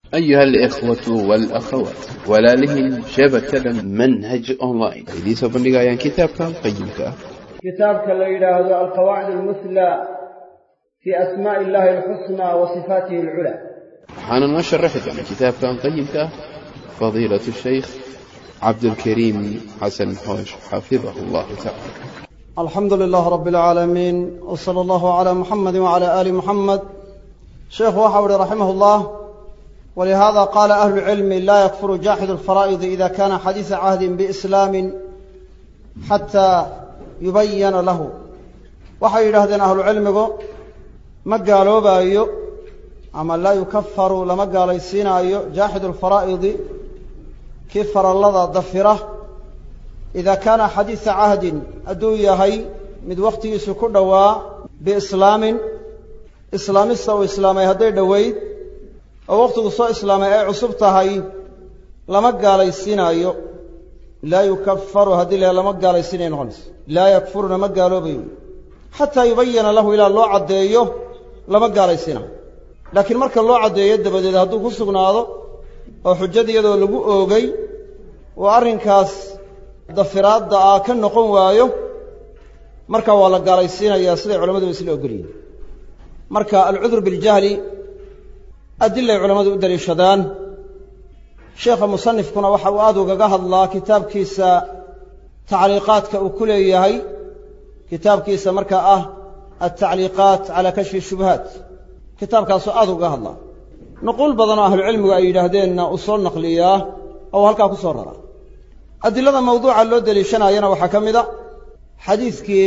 أيها الإخوة والأخوات ولالهن شبكة منهج أونلاين إذا سبني عن كتاب قيمك كتابك اللي هذا القواعد المثلى في أسماء الله الحسنى وصفاته العلى. حانا نشرح عن كتاب قيمك فضيلة الشيخ عبد الكريم حسن حوش حفظه الله تعالى. الحمد لله رب العالمين وصلى الله على محمد وعلى آل محمد. شيخ وحوري رحمه الله: ولهذا قال أهل العلم لا يكفر جاحد الفرائض إذا كان حديث عهد بإسلام حتى يبين له. waxay yiraahdeen ahlu cilmigu ma gaaloobayo ama la yukaffaru lama gaalaysiinayo jaahidul faraa'id ki farallada dafira idha kana hadith ahdin aduu yahay mid waqtigiisu ku dhawaa bi islaamin islaamista oo islaamay haday dhaweyd oo waqtigu soo islaamay ay cusub tahay lama gaalaysiinayo la yukaffaru hadii lama gaalaysiinayo la yakfuru lama gaaloobayo حتى يبين له إلى الله عديه لما قال يسينا لكن مركا الله عديه يدبد إذا هدو كسقنا هذا وحجد يدو لقو أوغي وأرن كاس دفرات دعا كان نقوم وايو مركا والله قال يسينا يا سيدي علماء بسيلي أقرين مركا العذر بالجهل أدلة علماء أدري الشدان شيخ مصنف كنا وحوادو قاقها الله كتاب كيسا تعليقات كأكولي هاي كتاب كيسا مركا التعليقات على كشف الشبهات كتاب كاسو أذوقها الله نقول بضنا أهل العلم وأيجاهدين أصول نقلية أو هلكا كسورة أدلة موضوع اللود اللي شنا ينا وحكم ذا حديث كي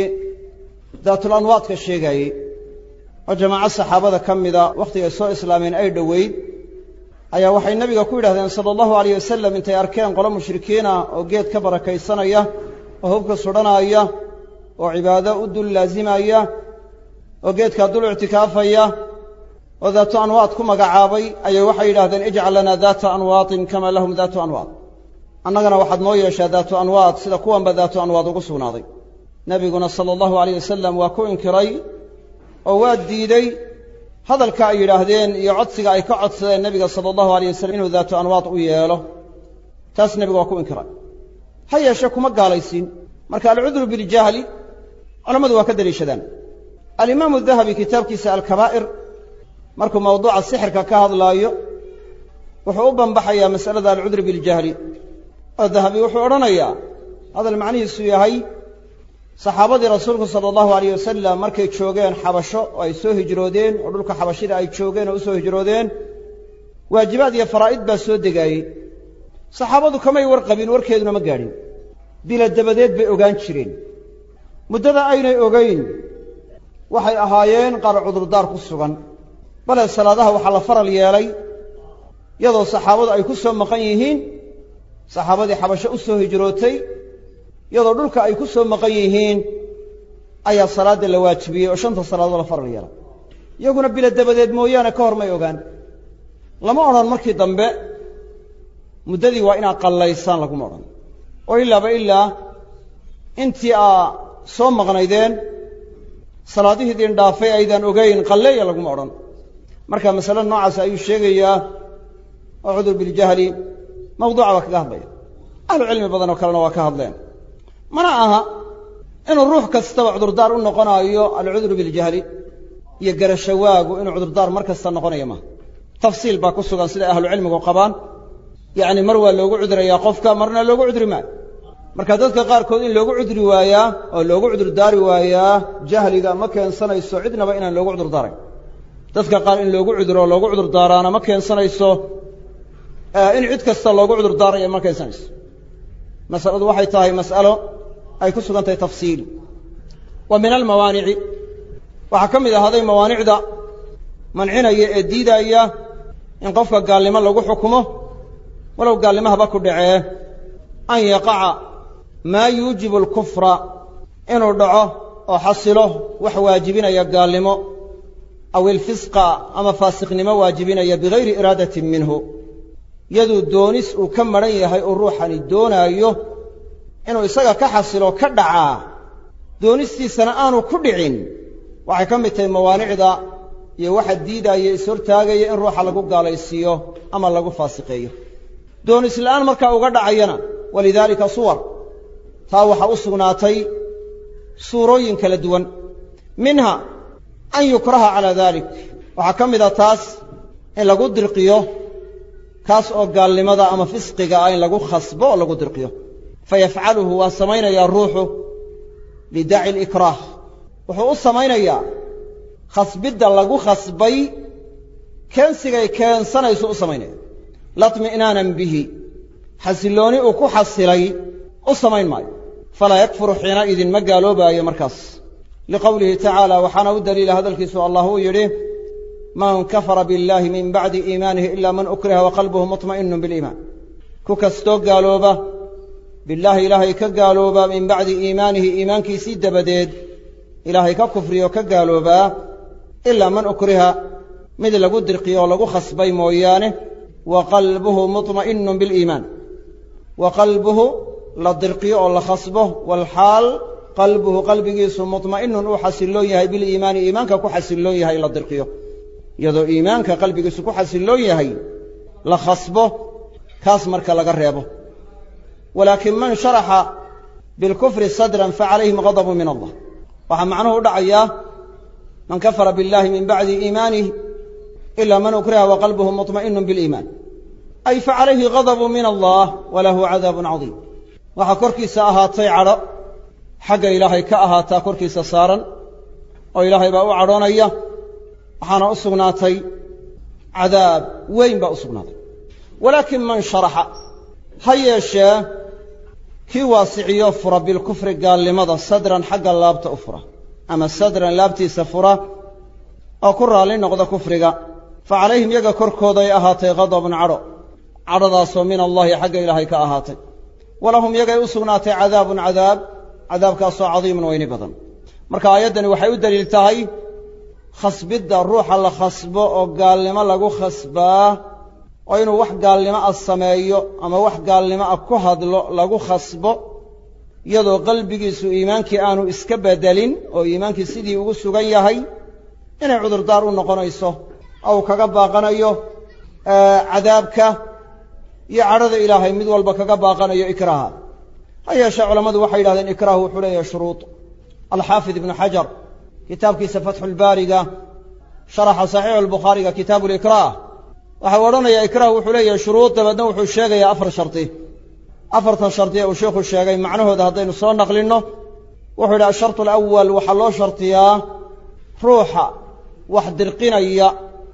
ذات الأنواط كالشيء وجماعة الصحابة ذا كم ذا وقت يسوع إسلامين أي دويد أي وحي النبي يقول صلى الله عليه وسلم أنت أركان قلم مشركين وجيت كبر كيسنا إياه وهو كسرنا إياه وعبادة أدل لازمة إياه وقيت كدل اعتكاف إياه وذات أنواط كما قعابي أي وحي لهذا اجعل لنا ذات أنواط كما لهم ذات أنواط أننا واحد مويش ذات أنواط سلكوا بذات أنواط وقصوا ناضي نبينا صلى الله عليه وسلم وكوين كري وواد ديدي هذا الكأي لهذين يعطسك أي كعطس النبي صلى الله عليه وسلم إنه ذات أنواط وياله تاس نبي وكوين كري هيا شكو مقال يسين مركا العذر بالجهل علماء وكذا ليشدان الإمام الذهبي كتاب كيساء الكبائر مركو موضوع السحر كهذا لايو وحوبا بحيا مسألة العذر بالجهل الذهبي وحورنا هذا المعني السياهي صحابة رسولك صلى الله عليه وسلم مركي تشوغين حبشو ويسوه هجرودين ودولك حبشير أي تشوغين ويسوه هجرودين واجبات يا فرائد بسود دقاي صحابة كما يورقبين وركيدنا مقارين بلا الدبدات بأوغان تشرين مدة أين أوغين وحي أهايين قال عذر دار كسوغان بلا السلادها وحال فرل يالي يضو صحابة أي كسوهم مقيهين صحابة حبشة أسوه هجروتي يضو دولك أي كسوهم مقيهين أي الصلاة اللواتبية وشنط الصلاة ولا فرل يالا يقول بلا الدبدات مويانا كور ما يوغان لما أرى المركي ضمباء مدة وإنا قال ليسان لكم أرى وإلا بإلا انتي soo maqnaydeen salaadihii diin dhaafay aydan ogeyn qalleeya lagu oran marka mas'ala noocaas ayuu sheegayaa oo cudur bil jahli mawduuca ka hadlaya ahlu cilmi badan oo kalena waa ka hadleen mana aha inuu ruux kasta cudur daar u noqonayo al cudur bil jahli iyo garashawaagu inuu cudur daar markasta noqonayo ma tafsiil ba ku sugan sida ahlu cilmigu qabaan yaani mar waa loogu cudurayaa qofka marna loogu cuduri ma marka dadka qaar kood in loogu cudri waaya oo loogu cudur daari waaya jahliga ma keensanayso cidnaba inaan loogu cudur daaray dadka qaar in loogu cuduro loogu cudur daaraana ma keensanayso in cid kasta loogu cudur daaray ma keensanayso mas'aladu waxay tahay mas'alo ay ku sugan tahay tafsiil wa min al mawani'i waxa kamid ah haday mawaani'da mancinaya ee diidaya in qofka gaalnimo lagu xukumo walaw gaalnimaha ku dhacee an yaqa'a ما يوجب الكفر إنه دعوه أو حصله وحواجبين يا قالمو أو الفسق أما فاسقن ما واجبين يا بغير إرادة منه يدو الدونس وكمرين هاي الروح عن الدون أيه إنه يسقى كحصله كدعا دونستي سنآن كدعين وحكمت الموانع ذا iyo waxa diidaya ishortaagaya in ruuxa lagu gaalaysiiyo ama lagu faasiqeeyo doonis la'aan markaa uga dhacayana walidaalika suwar taa waxa u sugnaatay suurooyin kala duwan minha an yukraha calaa dalik waxaa ka mid a taas in lagu dirqiyo kaas oo gaalnimada ama fisqiga ah in lagu khasbo oo lagu dirqiyo fayafcaluhu waa samaynayaa ruuxu lidaaci alikraah wuxuu u samaynayaa khasbidda lagu khasbay keensigay keensanayso u samaynaya latmi'naanan bihi xasillooni uu ku xasilay u samayn maayo falaa yakfuru xiinaidin ma gaaloobaayo markaas liqowlihi tacaala waxaana u daliila hadalkiisu allah uu yidhi man kafara biاllahi min bacdi iimaanihi ila man ukriha waqalbuhu muطma'inu biliimaan ku kastoo gaalooba billaahi ilaahay ka gaalooba min bacdi iimaanihi iimaankiisii dabadeed ilaahay ka kufriyo ka gaaloobaa ilaa man ukriha mid lagu dirqiyo oo lagu khasbay mooyaane wa qalbuhu muطma'inu biliimaan wa qalbuhu la dirqiyo oo la khasbo walxaal qalbuhu qalbigiisu muطma'inun uu xasilloon yahay biliimaani iimaanka ku xasilloon yahay la dirqiyo iyadoo iimaanka qalbigiisu ku xasilloon yahay la khasbo kaas marka laga reebo walaakin man sharaxa bilkufri sadran facalayhim ghadabu min allah waxaa macnuhu u dhacayaa man kafara biاllahi min bacdi iimaanihi ila man ukriha waqalbuhu muطma'inu biliimaan ay facalayhi ghadabu min allah walahu cadaabun cadiim waxaa korkiisa ahaatay cadho xagga ilaahay ka ahaataa korkiisa saaran oo ilaahay baa u cadhoonaya waxaana u sugnaatay cadaab weyn baa u sugnaaday walaakin man sharaxa ha yeeshee kii waasiciyo fura bilkufri gaalnimada sadran xagga laabta u fura ama sadran laabtiisa fura oo ku raalli noqda kufriga fa calayhim yaga korkooday ahaatay ghadabun cadho cadhadaasoo min allahi xagga ilaahay ka ahaatay walahum yagay u sugnaatay cadaabun cadaab cadaabkaasoo cadiimun weyni badan marka aayaddani waxay u daliil tahay khasbidda ruuxa la khasbo oo gaalnimo lagu khasbaa oo inuu wax gaalnimo ah sameeyo ama wax gaalnimo ah ku hadlo lagu khasbo iyadoo qalbigiisu iimaankii aanu iska bedelin oo iimaankii sidii ugu sugan yahay inay cudurdaar u noqonayso oo uu kaga baaqanayo cadaabka iyo cadhada ilaahay mid walba kaga baaqanayo ikraaha ha yeeshee culammadu waxay yidhahdeen ikraahu wuxuu leeyahay shuruud alxaafid ibnu xajar kitaabkiisa fatxulbaariga sharaxa saxiixu albukhaariga kitaabu likraah waxau odhanayaa ikraah wuxuu leeyahay shuruud dabeedna wuxuu sheegayaa 4 shardi 4tan shardi ee uu sheikhu sheegay macnahooda haddaynu soo naqlinno wuxuu yidhi ashartu alawal waxaa loo shartiyaa ruuxa wax dirqinaya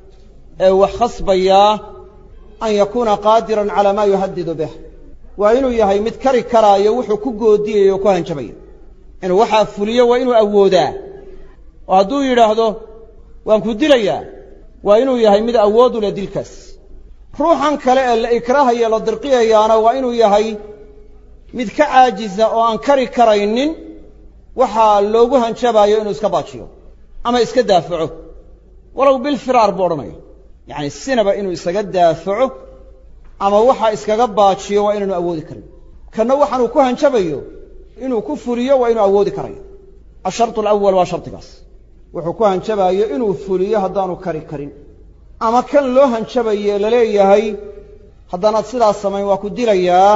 ee wax khasbayaa an yakuuna qaadiran calaa maa yuhadidu bih waa inuu yahay mid kari karaayo wuxuu ku goodiyayo o ku hanjabayo inuu waxaa fuliyo waa inuu awoodaa oo hadduu yidhaahdo waan ku dilayaa waa inuu yahay mid awood u leh dilkaas ruuxan kale ee la ikraahaya la dirqiyayaana waa inuu yahay mid ka caajiza oo aan kari karaynin waxaa loogu hanjabaayo inuu iska baajiyo ama iska daafaco walow bilfiraar buu odhanaya yacni sinaba inuu isaga daafaco ama waxa iskaga baajiyo waa inaanu awoodi karin kanna waxaanuu ku hanjabayo inuu ku fuliyo waa inuu awoodi karayo ashartu alawal waa shardigaas wuxuu ku hanjabaayo inuu fuliyo haddaanu kari karin ama kan loo hanjabaye laleeyahay haddanaad sidaas samayn waa ku dilayaa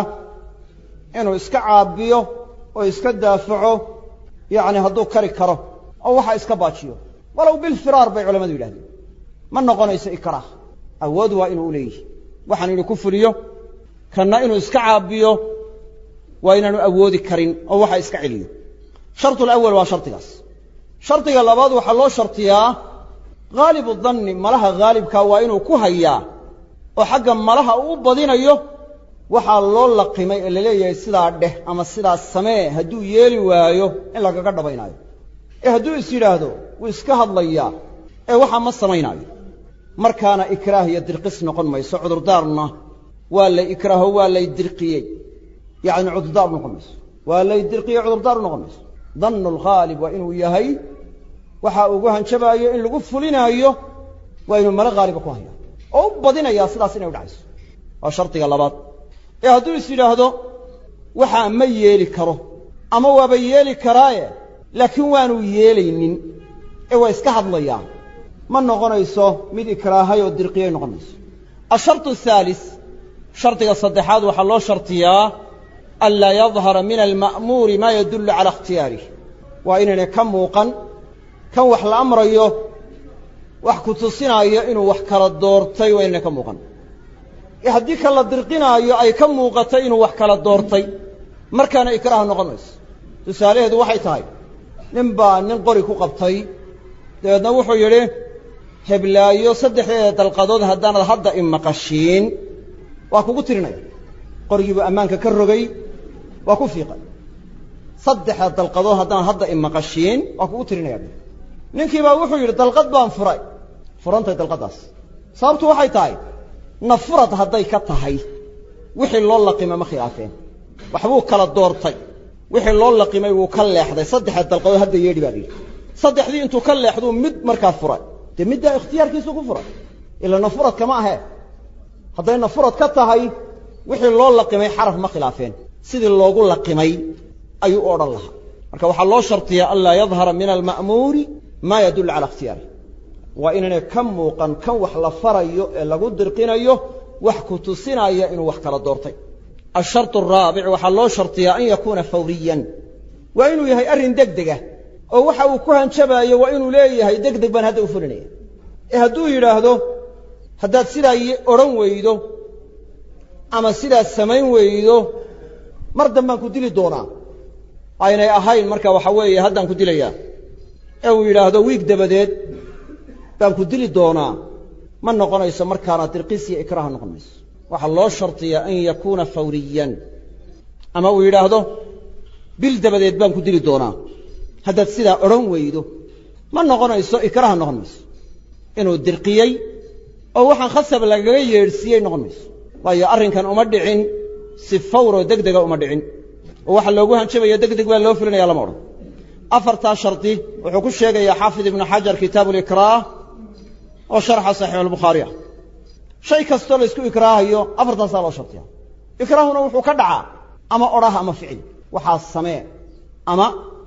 inuu iska caabiyo oo iska daafaco yacni hadduu kari karo oo waxa iska baajiyo walow bilfiraar bay culammadu yidhahdeen ma noqonayso ikraah awood waa inuu u leeyihi waxaan inuu ku fuliyo kanna inuu iska caabiyo waa inaanu awoodi karin oo waxa iska celiyo shartu alawal waa shardigaas shardiga labaad waxaa loo shartiyaa haalibu danni malaha haalibkaa waa inuu ku hayaa oo xagga malaha uu u badinayo waxaa loo laqimay ee laleeyahay sidaa dheh ama sidaas samee hadduu yeeli waayo in lagaga dhabaynaayo ee hadduu is yidhaahdo wuu iska hadlayaa ee waxaa ma samaynaayo markaana ikraah iyo dirqis noqon mayso cudurdaarna waa lay ikraaho waa lay dirqiyey yacni cudurdaar noqon mayso waa lay dirqiyey cudurdaar u noqon mayso dannu alghaalib waa inuu yahay waxa ugu hanjabaayo in lagu fulinaayo waa inuu malo haaliba ku hayaa oo u badinayaa sidaas inay u dhacayso waa shardiga labaad ee hadduu is yidhaahdo waxaa ma yeeli karo ama waaba yeeli karaaye laakiin waanu yeelaynin ee waa iska hadlayaa ma noqonayso mid ikraahay oo dirqiyay noqonayso. الشرط الثالث shardiga saddexaad waxaa loo shartiyaa anlaa yadhara min alma'muuri maa yadullu calaa ikhtiyaarih, waa inaynay ka muuqan kan wax la amrayo wax ku tusinaayo inuu wax kala doortay waa inaynay ka muuqan. haddii kan la dirqinaayo ay ka muuqatay inuu wax kala doortay markaana ikraaha noqon mayso. tusaalaheedu waxay tahay nin baa nin qori ku qabtay, dabeedna wuxuu yidhi heblaayo saddexdeeda dalqadood haddaanad hadda imaqashiin waa kugu tirinaya. qorigii buu ammaanka ka rogay, waa ku fiiqay. saddexda dalqadood haddaan hadda imaqashiin waa kugu tirinaya. ninkii baa wuxuu yidhi dalqad baan furay. furantay dalqadaas. sababtu waxay tahay nafurad hadday ka tahay wixii loo laqima ma khilaafeen, waxbuu kala doortay. wixii loo laqimay wuu ka leexday. saddexda dalqadood hadda yeedhi baa yidhi. saddexdii intuu ka leexduu mid markaa furay. dee middaa ikhtiyaarkiisu ku furay, ila nafurad kama ahee. hadday nafurad ka tahay wixii loo laqimay xaraf ma khilaafeen, sidii loogu laqimay ayuu odhan lahaa. marka waxaa loo shartiyaa anlaa yadhara min alma'muuri maa yadullu calaa ikhtiyaarih, waa inaynay ka muuqan kan wax la farayo ee lagu dirqinayo wax ku tusinaya inuu wax kala doortay. الشharط الرaabic waxaa loo shartiyaa an yakuuna fawriyan, waa inuu yahay arrin degdega oo waxa uu ku hanjabaayo waa inuu leeyahay degdeg baan hadda u fulinaya. hadduu yidhaahdo haddaad sidaa odhan weydo ama sidaad samayn weydo mar dambaan ku dili doonaa, aynay ahayn marka waxa weeye haddaan ku dilayaa, uu yidhaahdo wiig dabadeed baan ku dili doonaa, ma noqonayso markaana dirqis iyo ikraaha noqon mayso. waxaa loo shartiyaa an yakuuna fawriyan. ama uu yidhaahdo bil dabadeed baan ku dili doonaa, haddaad sidaa odhan weydo ma noqonayso ikraaha noqon mayso. inuu dirqiyey oo waxaan khasab lagaga yeedhsiiyey noqon mayso. waayo arrinkan uma dhicin si fawroo degdega uma dhicin, oo waxa loogu hanjabaya degdeg baa loo fulinaya lama odhan. afartaa shardi wuxuu ku sheegayaa xaafid ibnu xajar kitaabu likraah oo sharxa saxiix albukhaari ah. shay kastoo la isku ikraahayo afartaasaa loo shartiya. ikraahuna wuxuu ka dhacaa ama odhah ama ficil, waxaa samee ama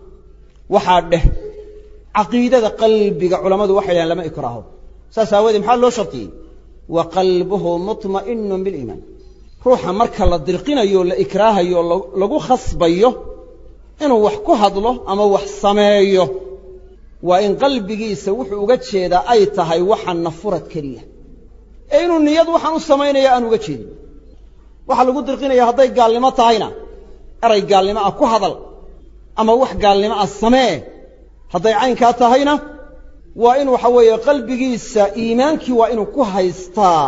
waxaa dheh. caqiidada qalbiga culammadu waxay dhahaan lama ikraaho. saas aawadeed maxaa loo shartiyey? wa qalbuhu mutma'inun biliimaan. ruuxa marka la dirqinayo la ikraahayo lagu khasbayo inuu wax ku hadlo ama wax sameeyo, waa in qalbigiisa wuxuu uga jeedaa ay tahay waxaan nafurad keliya, ee inuu niyad waxaan u samaynaya aan uga jeedin. waxaa lagu dirqinaya hadday gaalnimo tahayna eray gaalnimo ah ku hadal ama wax gaalnimo ah samee. hadday caynkaa tahayna waa in waxa weeye qalbigiisa iimaankii waa inuu ku haystaa,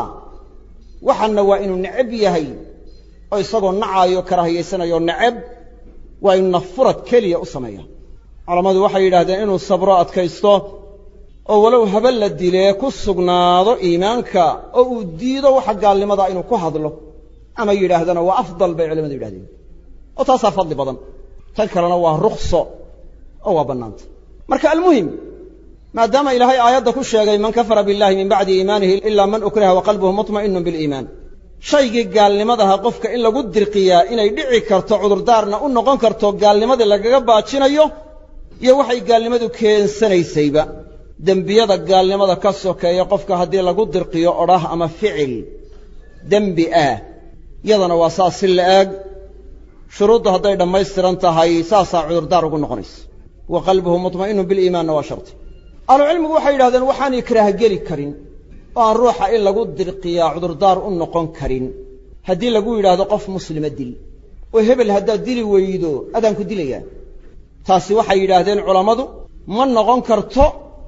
waxanna waa inuu necab yahay oo isagoo nacaayo karaahiyaysanayo necab waa inuu nafurad keliya u sameeya. culammadu waxay yidhaahdeen inuu sabro adkaysto oo walow haba la dilee ku sugnaado iimaanka oo uu diido waxa gaalnimada inuu ku hadlo ama yidhaahdana waa afdal bay culimadu yidhahdeen, oo taasaa fadli badan. tan kalena waa rukhso oo waa bannaanta. marka almuhim, maadaama ilaahay aayadda ku sheegay man kafara billahi min bacdi iimaanihi ilaa man ukriha wa qalbuhu mutma'inun biliimaan, shaygii gaalnimadaha qofka in lagu dirqiyaa inay dhici karto cudurdaarna u noqon karto gaalnimadii lagaga baajinayo iyo waxay gaalnimadu keensanaysayba. dembiyada gaalnimada ka sokeeya qofka haddii lagu dirqiyo odhah ama ficil dembi ah, yadana waa saas si la-eg. shuruuddu hadday dhammaystiran tahay saasaa cudurdaar ugu noqonaysa. wa qalbuhu mutma'inun biliimaanna waa sharti. ahlucilmigu waxay yidhahdeen waxaan ikraah geli karin oo aan ruuxa in lagu dirqiyaa cudurdaar u noqon karin haddii lagu yidhaahdo qof muslima dil, oo hebel haddaad dili weydo adaan ku dilayaa. taasi waxay yidhaahdeen culammadu ma noqon karto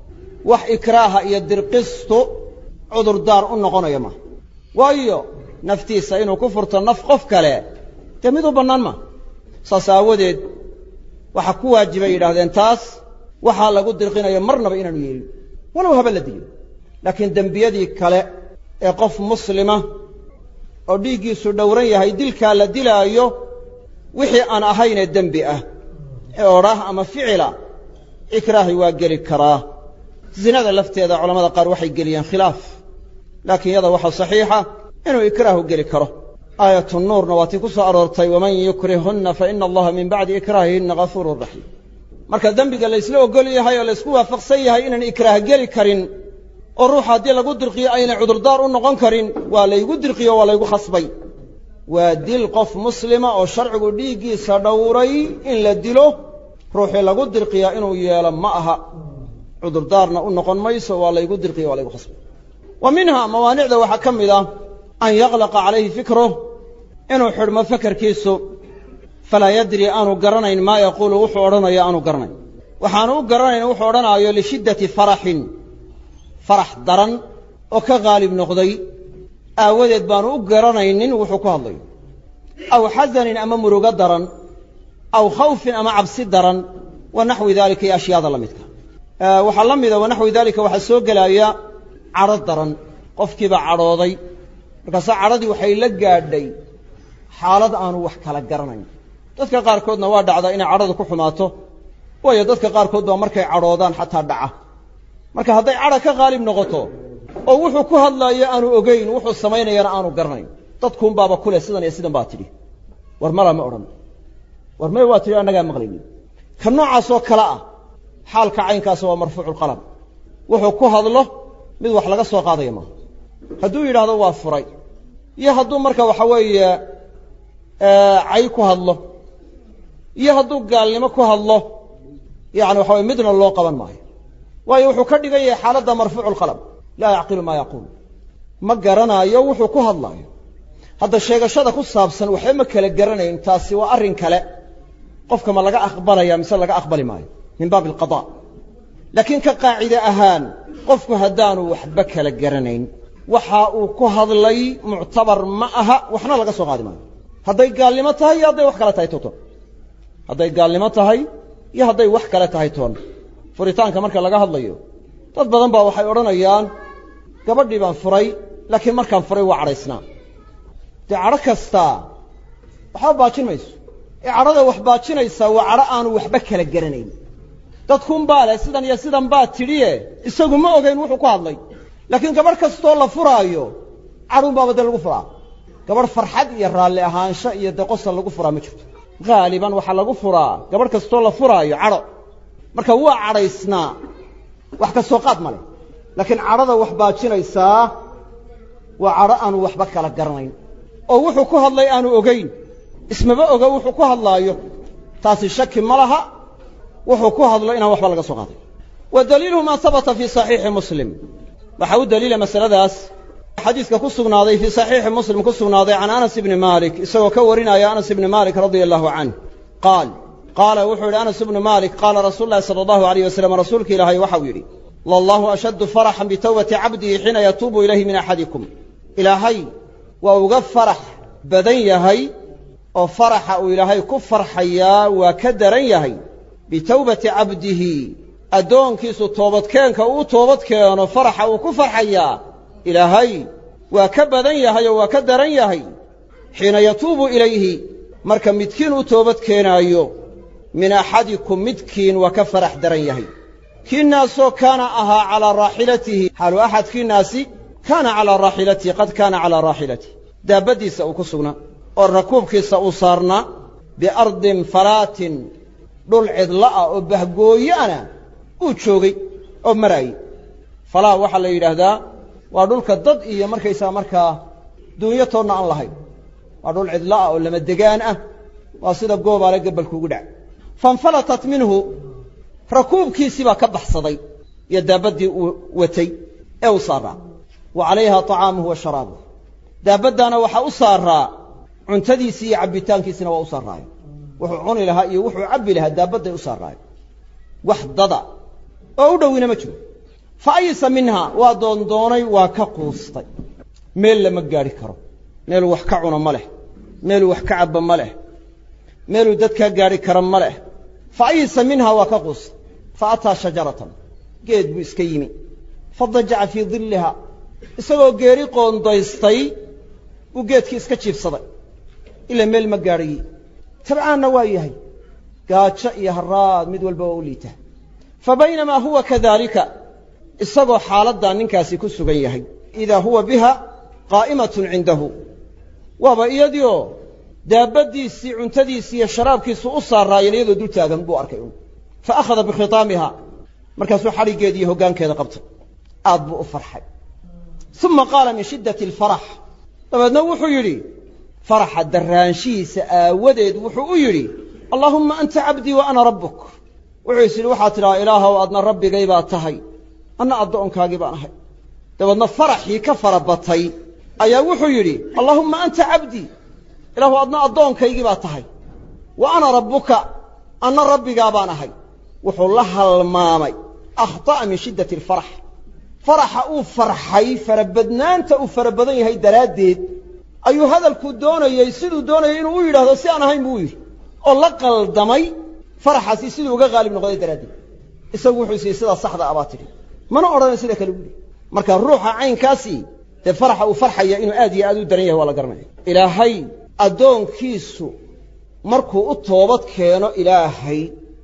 wax ikraaha iyo dirqistu cudurdaar u noqonaya maaha. waayo naftiisa inuu ku furto naf qof kale dee mid u bannaan maaha. saas aawadeed waxaa ku waajibay yidhaahdeen taas waxaa lagu dirqinayo marnaba inaanu yeelin walow haba la dilo. laakiin dembiyadii kale ee qof muslima oo dhiiggiisu dhowran yahay dilkaa la dilaayo wixii aan ahaynee dembi ah ee odhah ama ficila ikraahi waa geli karaa. zinada lafteeda culamada qaar waxay geliyeen khilaaf, laakiin yada waxaa saxiixa inuu ikraahu geli karo. aayatu nuurna waa tii ku soo aroortay waman yukrihunna fa ina allaha min bacdi ikraahihinna gafuurun raxiim. marka dembiga laysla ogol yahay oo laysku waafaqsan yahay inaan ikraah geli karin oo ruux haddii lagu dirqiyo aynay cudurdaar u noqon karin waa laygu dirqiyo waa laygu khasbay waa dil qof muslima oo sharcigu dhiiggiisa dhowray in la dilo ruuxii lagu dirqiyaa inuu yeelo ma aha cudurdaarna u noqon mayso waa laygu dirqiyo waa laygu khasbay wa minhaa mawaanicda waxaa ka mid ah an yaqlaqa calayhi fikruh inuu xidhmo fakarkiisu falaa yadri aanu garanayn maa yaquulu wuxuu odhanayo aanu garanayn waxaanu u garanayn wuxuu odhanaayo lishiddati faraxin farax daran oo ka qaalib noqday aawadeed baanu u garanaynin wuxuu ku hadlayo aw xasanin ama murugo daran aw khawfin ama cabsi daran wa naxwi daalika iyo ashyaada la midka waxaa la mida wa naxwi daalika waxaa soo gelaya cadho daran qofkiiba cadhooday markaasaa cadhadii waxay la gaadhay xaalad aanu wax kala garanayn dadka qaarkoodna waa dhacdaa inay cadhadu ku xumaato waayo dadka qaarkood baa markay cadhoodaan xataa dhaca marka hadday cadha ka qaalib noqoto oo wuxuu ku hadlaayo aanu ogayn wuxuu samaynayana aanu garanayn dadkuunbaaba ku leh sidan iyo sidan baa tidhi war mala ma odhan war may waa tidhi annagaa maqlaynin ka noocaasoo kale ah xaalka caynkaas waa marfuuculqalam wuxuu ku hadlo mid wax laga soo qaadaya maaha hadduu yidhaahdo waa furay iyo hadduu marka waxa weeye cay ku hadlo iyo hadduu gaalnimo ku hadlo yacni waxa weye midna loo qaban maayo waayo wuxuu ka dhigan yahay xaaladda marfuuculqalam laa yacqilu maa yaquul ma garanaayo wuxuu ku hadlaayo hadda sheegashada ku saabsan waxba ma kala garanayn taasi waa arrin kale qofka ma laga aqbalaya mise laga aqbali maayo min baabi alqadaa laakiin ka qaacide ahaan qofku haddaanu waxba kala garanayn waxa uu ku hadlay muctabar ma aha waxna laga soo qaadi maayo hadday gaalnimo tahay iyo hadday wax kale tahay toon hadday gaalnimo tahay iyo hadday wax kale tahay toon furitaanka marka laga hadlayo dad badan baa waxay odhanayaan gabadhii baan furay laakiin markaan furay waa cadhaysnaa dee cadho kastaa waxba baajin mayso ee cadhada wax baajinaysaa waa cadho aanu waxba kala garanayn dadkuunbaa leh sidan iyo sidan baa tidhiye isagu ma ogayn wuxuu ku hadlay laakiin gabadh kastoo la furaayo cadhuunbaaba dee lagu furaa gabadh farxad iyo raalli ahaansho iyo dee qosol lagu furaa ma jirto haaliban waxaa lagu furaa gabadh kastoo la furaayo cadho marka waa cadhaysnaa wax ka soo qaad ma leh laakiin cadhada wax baajinaysaa waa cadho aanu waxba kala garanayn oo wuxuu ku hadlay aanu ogayn ismaba oga wuxuu ku hadlaayo taasi shaki ma laha wuxuu ku hadlo inaan waxba laga soo qaaday wa daliiluhu maa habata fii saxiixi muslim waxaa u daliila masaladaas xadiiska ku sugnaaday fii saxiixi muslim ku sugnaaday can anas ibni maalik isagoo ka warinaya anas ibni maalik radia allahu canh qaala wuxuu yidhi anas ibnu maalik qaala rasuulu llahi sala allahu alayh wasalam rasuulka ilaahay waxau yidhi lallahu ashaddu faraxan bitawbati cabdihi xiina yatuubu ilayhi min axadikum ilaahay waa uga farax badan yahay oo faraxa uu ilaahay ku farxayaa waa ka daran yahay bitawbati cabdihi addoonkiisu toobadkeenka uu toobad keeno faraxa uu ku farxayaa ilaahay waa ka badan yahay oo waa ka daran yahay xiina yatuubu ilayhi marka midkiin uu toobad keenaayo min axadikum midkiin waa ka farax daran yahay kiinaasoo kaana ahaa calaa raaxilatihi xaalu axadkiinaasi kaana calaa raaxilatihi qad kaana calaa raaxilatihi daabaddiisa uu ku sugnaa oo rakuubkiisa uu saarnaa biardin falaatin dhul cidla'a oo bahgooyaana uu joogay oo maraayey falaa waxaa la yidhaahdaa waa dhulka dad iyo markaysaa markaa duunyo toonna aan lahayn waa dhul cidla'a oo lama degaan ah waa sida goobaale gabalkuugu dhac fainfalatat minhu rakuubkiisii baa ka baxsaday iyo daabaddii uu watay ee u saaraa wa calayha طacaamuhu wa sharaabuhu daabaddaana waxaa u saaraa cuntadiisii iyo cabbitaankiisina waa u saaraayo wuxuu cuni lahaa iyo wuxuu cabbi lahaa daabadday u saaraayo wax dada oo u dhowina ma jiro fa aysa minha waa doondoonay waa ka quustay meel lama gaadhi karo meeluu wax ka cuno ma leh meeluu wax ka cabba ma leh meeluu dadkaa gaadhi kara ma leh fa aysa minha waa ka quustay fa ataa shajaratan geed buu iska yimi fadajaca fii dilliha isagoo geeri qoondaystay buu geedkii iska jiibsaday ilaa meel ma gaadhayi tabcaanna waa yahay gaajo iyo haraad mid walba waa u liita fa baynamaa huwa kadaalika isagoo xaaladdaa ninkaasi ku sugan yahay idaa huwa biha qaa'imatun cindahu waaba iyadiioo daabaddiisii cuntadiisii iyo sharaabkiisu u saaraayeen iyadoo dul taagan buu arkay fa akhada bikhitaamiha markaasuu xadhiggeeda iyo hoggaankeeda qabtay aad buu u farxay uma qaala min shiddati alfarax dabeedna wuxuu yidhi faraxa daraanshihiisa aawadeed wuxuu u yidhi allaahumma anta cabdii wa ana rabbuk wuxuu is yidhi waxaad tidhaha ilaahow adna rabbigay baa tahay anna addoonkaagii baan ahay dabeedna faraxii ka fara batay ayaa wuxuu yidhi allaahumma anta cabdii ilaahu adna addoonkaygii baa tahay wa ana rabbuka anna rabbigaa baan ahay wuxuu la halmaamay akhطa'a min shiddati alfarax faraxa uu farxay farabadnaanta uu fara badan yahay daraaddeed ayuu hadalkuu doonayey siduu doonayay inuu u yidhaahdo si aan ahayn buu u yidhi oo la qaldamay faraxaasi siduu uga qaalib noqday daraaddeed isagu wuxuu is yidhi sidaa saxda abaa tidhi mana odhanay sida kale buuhi marka ruuxa caynkaasi dee faraxa uu farxaya inuu aad iyo aad u daran yahay waa la garanaya ilaahay addoonkiisu markuu u toobad keeno ilaahay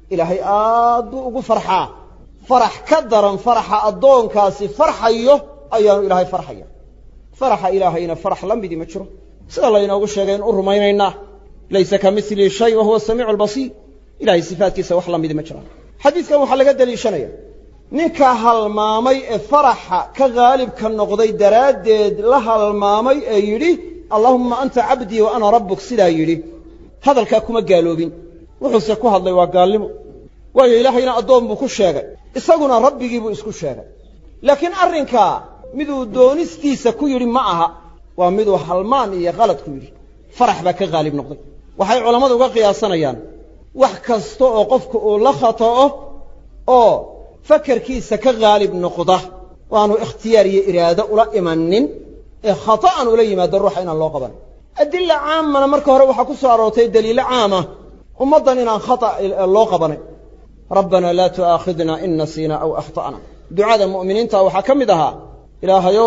aad buu ugu farxaa farax ka daran faraxa addoonkaasi farxayo ayaanu ilaahay farxaya faraxa ilaahayna farax la midii ma jiro sida laynoogu sheegay in u rumaynaynaa laysa ka milii shay wa huwa samiicu albasiir ilahay sifaadkiisa wax la midii ma jiraan xadiidkan waxaa laga deliishanaya ninka halmaamay ee faraxa ka haalibka noqday daraaddeed la halmaamay ee yidhi allaahumma anta cabdii wa ana rabbuk sidaa yidhi hadalkaa kuma gaaloobin wuxuuse ku hadlay waa gaalnimo waayo ilaahayna addoon buu ku sheegay isaguna rabbigii buu isku sheegay laakiin arrinkaa miduu doonistiisa ku yidhi ma aha waa miduu halmaan iyo qalad ku yidhi farax baa ka haalib noqday waxay culammadu uga qiyaasanayaan wax kasta oo qofka uu la khata'o oo fakarkiisa ka haalib noqda waanu ikhtiyaar iyo iraado ula imanin ee khata'an ula yimaado ruuxa inaan loo qaban adilla caamana marka hore waxaa ku soo aroortay daliilo caama ummaddan inaan khata' loo qabanay rabbanaa laa tu'aakhidna in nasiina aw akhta'na ducada mu'miniinta waxaa ka mid ahaa ilaahayow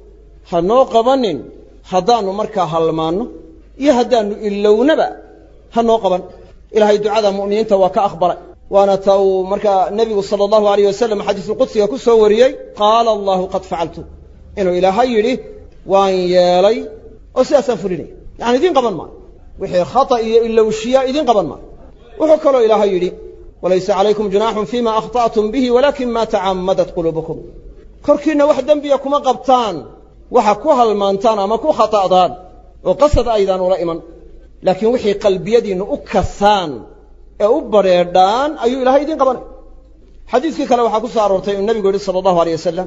ha noo qabanin haddaannu markaa halmaanno iyo haddaannu ilownaba ha noo qaban ilaahay ducada mu'miniinta waa ka aqbalay waana ta uu markaa nebigu sala allahu alayh wasalam xadiisu qudsiga ku soo wariyey qaala allahu qad facaltu inuu ilaahay yidhi waan yeelay oo sidaasaan fulinaya yacani idiin qaban maayo wixii khata iyo ilowshiya idiin qaban maayo wuxuu kaloo ilaahay yidhi walaysa calaykum junaaxun fiima akhta'tum bihi walaakin maa tacammadat quluubukum korkiinna wax dembiya kuma qabtaan waxa ku halmaantaan ama ku khata'daan oo qasad aydaan ula iman laakiin wixii qalbiyadiinnu u kasaan ee u badrheedhaan ayuu ilaahay idiin qabanay xadiidkii kale waxaa ku soo aroortay inuu nebigu yidhi sala allahu alayh wasalam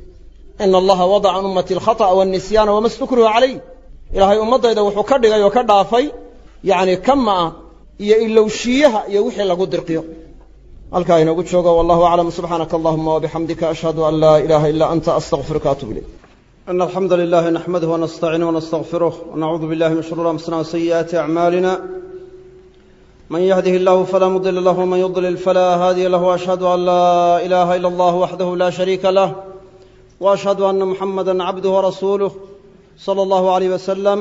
ina allaha wadaca can ummati alkhata'a waannisyaana wama stukrihu calayh ilaahay ummaddayda wuxuu ka dhigay oo ka dhaafay yacni kama'a iyo ilowshiyaha iyo wixii lagu dirqiyo halkaa inoogu joogo wallahu aclam subxaanaka allahuma wabixamdika ashhadu an laa ilaaha ilaa anta astaqfiruka atuub ilayk in alxamda lilahi naxmaduhu wanastaciinuhu wanastaqfiruh wanacuudu billahi min shuruuri anfusina wasayi'aati acmaalina man yahdihi illahu falaa mudila lah wman yudlil falaa haadiya lah waashhadu an laa ilaaha ila allah waxdahu laa shariika lah waashhadu anna muxamada cabduhu warasuuluh sala allahu alayh wasalam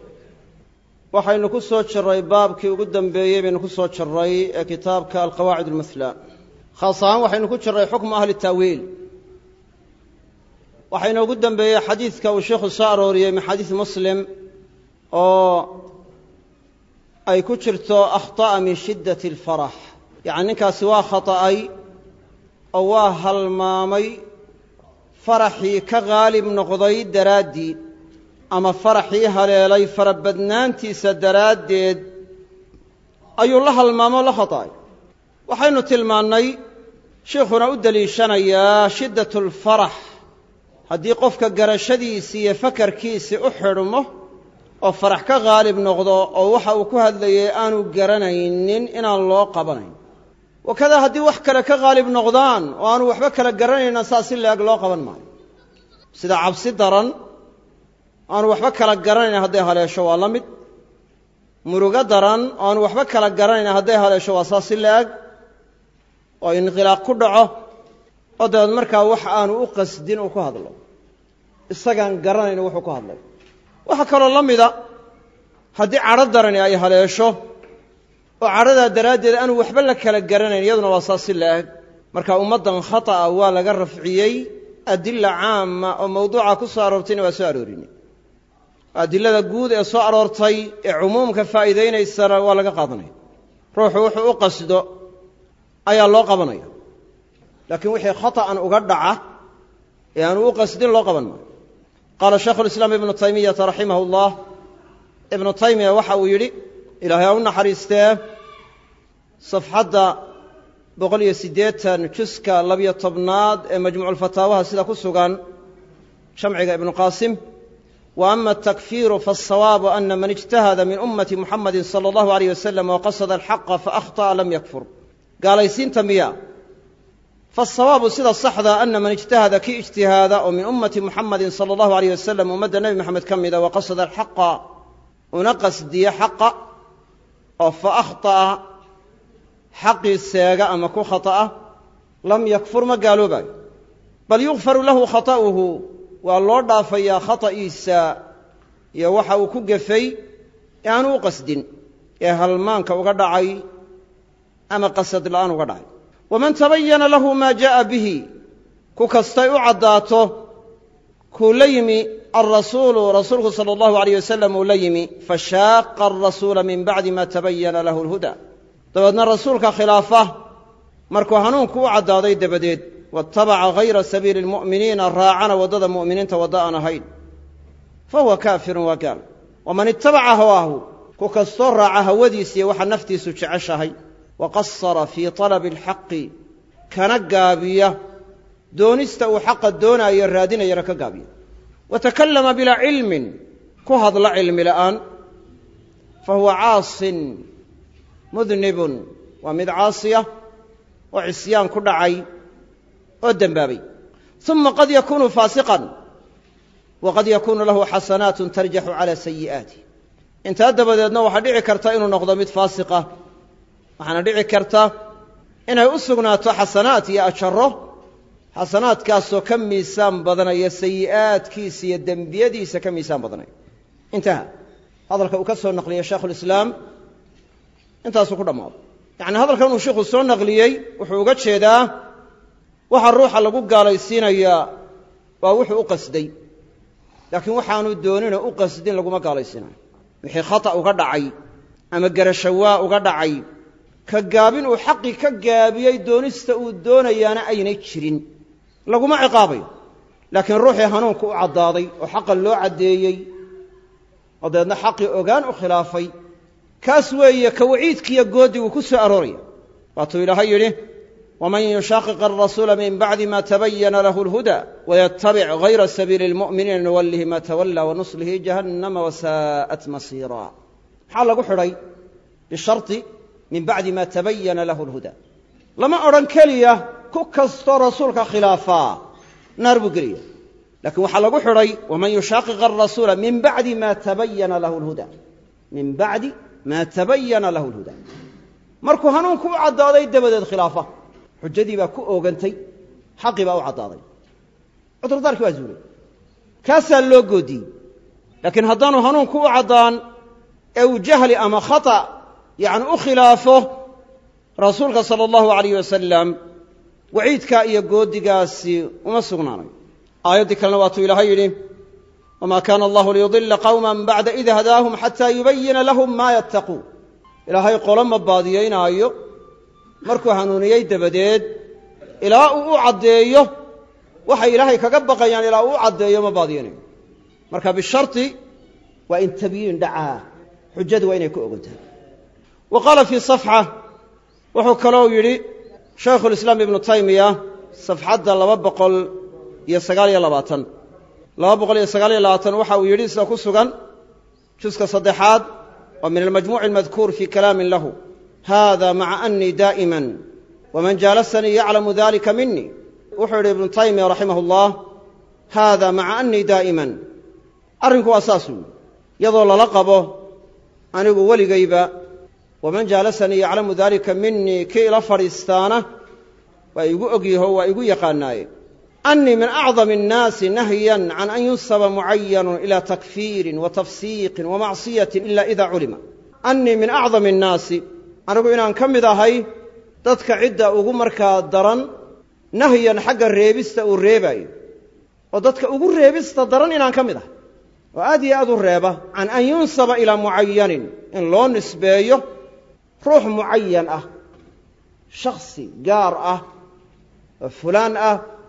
waxaynu ku soo jirray baabkii ugu dambeeyey baynu ku soo jirray ee kitaabka alqawaacid almuhlaa khaas ahaan waxaynu ku jirray xukmu ahli taawiil waxaynu ugu dambeeyey xadiidka uu sheikhu soo arooriyey min xadiis muslim oo ay ku jirto akhطa'a min shiddati alfarax yacni ninkaasi waa khata'ay oo waa halmaamay faraxii ka haalib noqday daraaddii ama faraxii haleelay farabadnaantiisa daraaddeed ayuu la halmaamo la khata'ay waxaynu tilmaannay sheikhuna u deliishanayaa shiddatu alfarax haddii qofka garashadiisii iyo fakarkiisii u xidhmo oo farax ka haalib noqdo oo waxa uu ku hadlayay aanu garanaynin inaan loo qabanayn wakadaa haddii wax kale ka haalib noqdaan oo aanu waxba kala garanayna saas si la-eg loo qaban maayo sida cabsi daran aanu waxba kala garanayn hadday haleesho waa la mid murugo daran oo aanu waxba kala garanayn hadday haleesho waa saas si la-eg oo inqilaaq ku dhaco oo dabeed markaa wax aanu u qasdin uu ku hadlo isagaan garanayn wuxuu ku hadlay waxaa kaloo la mida haddii cadho darani ay haleesho oo cadhadaa daraaddeed aanu waxba la kala garanayn iyaduna waa saas si la-eg marka ummaddan khata'a waa laga rafciyey adilla caama oo mawduuca ku soo aroortayna waa soo aroorinay adilada guud ee soo aroortay ee cumuumka faa'iidaynaysana waa laga qaadanaya ruuxu wuxuu u qasdo ayaa loo qabanaya laakiin wixii khata'an uga dhaca ee aanu u qasdin loo qaban maayo qaala shaykhu lislaam ibnu taymiyata raximahu llah ibnu taymiya waxa uu yidhi ilaahay ha u naxariistee safxadda 180 juska 12aad ee majmuuculfataawaha sida ku sugan jamciga ibnu qaasim wa ama atakfiiru faالsawaabu ana man ijtahada min ummati muxamadi salى اllahu alayh wasalam waqasada alxaqa faأkhطأa lam yakfur gaalaysiinta miya faالsawaabu sida saxda ana man ijtahada kii ijtihaada oo min ummati muxamadin salى اllahu alayh wasalam ummadda nebi moxamed ka mida waqasada alxaqa una qasdiye xaqa oo faأkhطأa xaqii seega ama ku khata'a lam yakfur ma gaaloobayo bal yugfaru lahu khata'uhu waa loo dhaafayaa khata'iisa iyo waxa uu ku gefay ee aanu u qasdin ee halmaanka uga dhacay ama qasad la'aan uga dhacay waman tabayana lahu maa jaa'a bihi ku kastay u caddaato kuu la yimi alrasuulu rasuulku sala allahu alayh wasalam uu la yimi fashaaqa alrasuula min bacdi ma tabayana lahu alhuda dabeedna rasuulka khilaafa markuu hanuunku u caddaaday dabadeed waatabaca hayra sabiili lmu'miniina raacana waddada mu'miniinta wadda aan ahayn fa huwa kaafirun waa gaal waman ittabaca hawaahu ku kastoo raaca hawadiisiiyo waxa naftiisu jeceshahay wa qasara fii talabi alxaqi kana gaabiya doonista uu xaqa doonaayo raadinayana ka gaabiya wa takallama bilaa cilmin ku hadla cilmi la'aan fa huwa caasin mudnibun waa mid caasiya oo cisyaan ku dhacay oo dembaabay uma qad yakuunu faasiqan waqad yakuunu lahu xasanaatun tarjaxu calaa sayi'aatih intaa dabadeedna waxaa dhici karta inuu noqdo mid faasiqa waxaana dhici karta inay u sugnaato xasanaat iyo ajarro xasanaadkaasoo ka miisaan badanaya sayi'aadkiisa iyo dembiyadiisa ka miisaan badanaya intaha hadalka uu ka soo naqliyey shaykhulislaam intaasuu ku dhammaaday yacni hadalkan uu sheikhu soo naqliyey wuxuu uga jeedaa waxa ruuxa lagu gaalaysiinayaa waa wuxuu u qasday laakiin waxaanu dooninoo u qasdin laguma gaalaysiinayo wixii khata' uga dhacay ama garashawaa uga dhacay ka gaabin uu xaqii ka gaabiyey doonista uu doonayaana aynay jirin laguma ciqaabayo laakiin ruuxii hanuunku u caddaaday oo xaqa loo caddeeyey oo dabeedna xaqii ogaan u khilaafay kaas weeye ka waciidkiiyo goodigu ku soo arooraya waatuu ilaahay yidhi waman yushaaqiq alrasuula min bacdi ma tabayana lahu alhuda wayatabic hayra sabiili lmu'miniina nuwallihi ma tawalla wanuslihi jahannama wasaa'at masiira maxaa lagu xidhay bisharti min bacdi ma tabayana lahu alhuda lama odhan keliya ku kastoo rasuulka khilaafaa naar buu gelaya laakiin waxaa lagu xidhay waman yushaaqiq alrasuula min bacdi ma tabayana lahu alhuda min bacdi maa tabayana lahu alhuda markuu hanuunku u caddaaday dabadeed khilaafa xujadii baa ku oogantay xaqii baa u caddaaday cudurdaarkii waa zuulay kaasaa loo goodiyey laakiin haddaanu hanuunku u caddaan ee uu jahli ama khata' yacni u khilaafo rasuulka sala allahu alayh wasalam waciidkaa iyo goodigaasi uma sugnaanayo aayaddii kalena waatuu ilaahay yidhi wma kaana allahu liyudila qawma bacda id hadaahum xataa yubayina lahum maa yattaquun ilaahay qolo ma baadiyaynaayo markuu hanuuniyey dabadeed ilaa uu u caddeeyo waxay ilaahay kaga baqayaan ilaa uu u caddeeyo ma baadiyaynayo marka bisharti waa in tabyiin dhacaa xujadu waa inay ku ogantahay wa qaala fii safxa wuxuu kalou yidhi shaykhulislaam ibnu taymiya safxadda 229 waxa uu yidhi sida ku sugan juska 3aad oo min almajmuuci almadkuur fii kalaamin lahu hada maca anii daa'iman waman jaalasanii yaclamu dalika minii wuxuu yidhi ibnu taymiya raximah ullah hada maca anii daa'iman arrinku waa saasuu iyadoo lala qabo anigu weligayba waman jaalasanii yaclamu dalika minii kii ila fadhiistaana waa igu ogyaho waa igu yaqaanaaye أني من أعظم الناس نهيا عن أن ينسب معين إلى تكفير وتفسيق ومعصية إلا إذا علم أني من أعظم الناس أنا أقول إن كم إذا هاي تدك عدة أغمرك درن نهيا حق الريبست أو الريباي وتدك أقول ريبست درن إن كم إذا وآدي أذو الريبة عن أن ينسب إلى معين إن لون نسبيه روح معين شخصي جار فلان